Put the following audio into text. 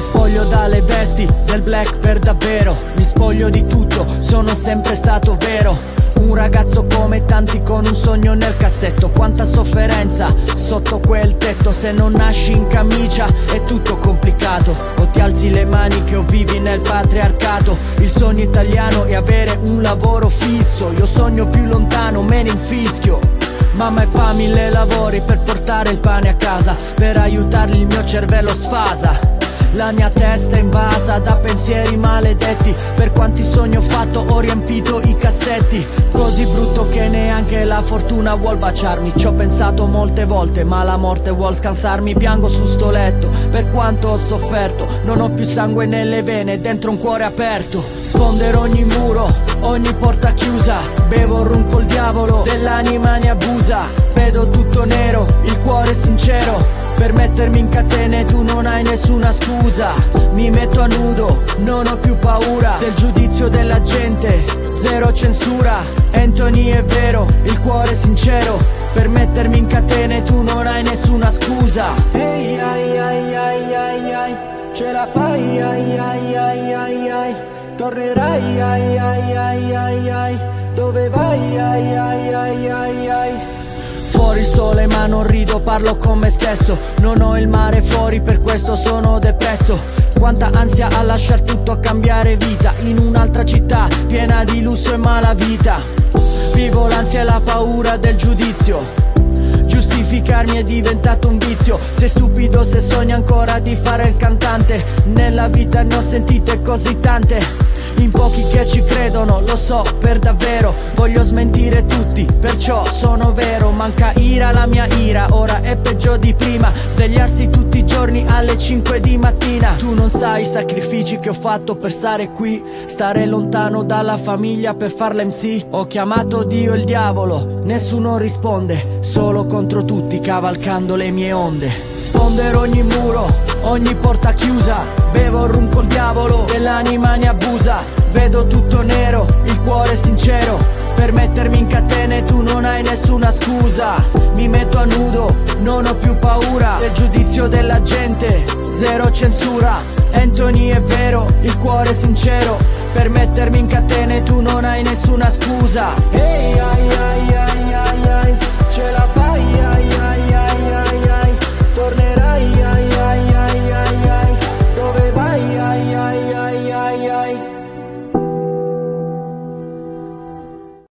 spoglio dalle vesti del black per davvero. Mi spoglio di tutto, sono sempre stato vero. Un ragazzo come tanti con un sogno nel cassetto. Quanta sofferenza sotto quel tetto. Se non nasci in camicia è tutto complicato. O ti alzi le maniche o vivi nel patriarcato. Il sogno italiano è avere un lavoro fisso. Io sogno più lontano, me ne infischio. Mamma e pa, 1000 lavori per portare il pane a casa. Per aiutarli il mio cervello sfasa. La mia testa è invasa da pensieri maledetti. Per quanti sogni ho fatto ho riempito i cassetti. Così brutto che neanche la fortuna vuol baciarmi. Ci ho pensato molte volte ma la morte vuol scansarmi. Piango su sto letto per quanto ho sofferto. Non ho più sangue nelle vene, dentro un cuore aperto. Sfondero ogni muro, ogni porta chiusa. Bevo rum col diavolo, dell'anima ne abusa. Vedo tutto nero, il cuore sincero. Per mettermi in catene tu non hai nessuna scusa. Mi metto a nudo, non ho più paura del giudizio della gente, zero censura. Anthony è vero, il cuore sincero. Per mettermi in catene tu non hai nessuna scusa. Ehi, ai, ai, ai, ai, ai. Ce la fai, ai, ai, ai, ai, ai. Tornerai, ai, ai, ai, ai, ai. Dove vai, ai, ai, ai, ai, ai. Fuori il sole ma non rido, parlo con me stesso. Non ho il mare fuori, per questo sono depresso. Quanta ansia a lasciar tutto, a cambiare vita in un'altra città piena di lusso e malavita. Vivo l'ansia e la paura del giudizio. Giustificarmi è diventato un vizio. Sei stupido se sogni ancora di fare il cantante. Nella vita ne ho sentite così tante. In pochi che ci credono, lo so per davvero. Voglio smentire tutti, perciò sono vero. Manca ira, la mia ira, ora è peggio di prima. Svegliarsi tutti i giorni alle 5 di mattina. Tu non sai i sacrifici che ho fatto per stare qui. Stare lontano dalla famiglia per farla MC. Ho chiamato Dio e il diavolo, nessuno risponde. Solo contro tutti cavalcando le mie onde. Sfondero ogni muro, ogni porta chiusa. Bevo rum col diavolo, dell'anima ne abusa. Vedo tutto nero, il cuore sincero. Per mettermi in catene tu non hai nessuna scusa. Mi metto a nudo, non ho più paura del giudizio della gente, zero censura. Anthony è vero, il cuore sincero. Per mettermi in catene tu non hai nessuna scusa. Ehi, ai, ai, ai.